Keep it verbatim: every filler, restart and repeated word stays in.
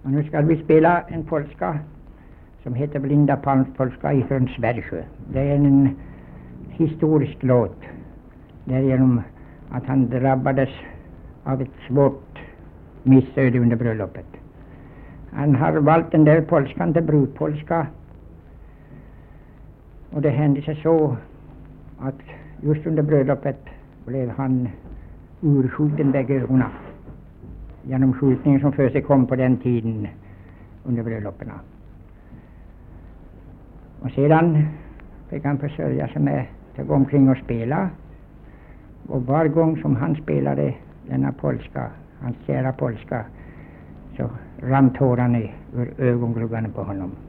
Och nu ska vi spela en polska som heter Blinda Palms polska ifrån Svärsjö. Det är en historisk låt därigenom att han drabbades av ett svårt missöde under bröllopet. Han har valt den där polskan till brudpolska, och det hände sig så att just under bröllopet blev han urskjuten bägge ögonen genom skjutningen som för sig kom på den tiden under bröllopen. Och sedan fick han försörja sig med att gå omkring och spela, och var gång som han spelade denna polska, hans kära polska, så rann tårarna ur ögongluggarna på honom.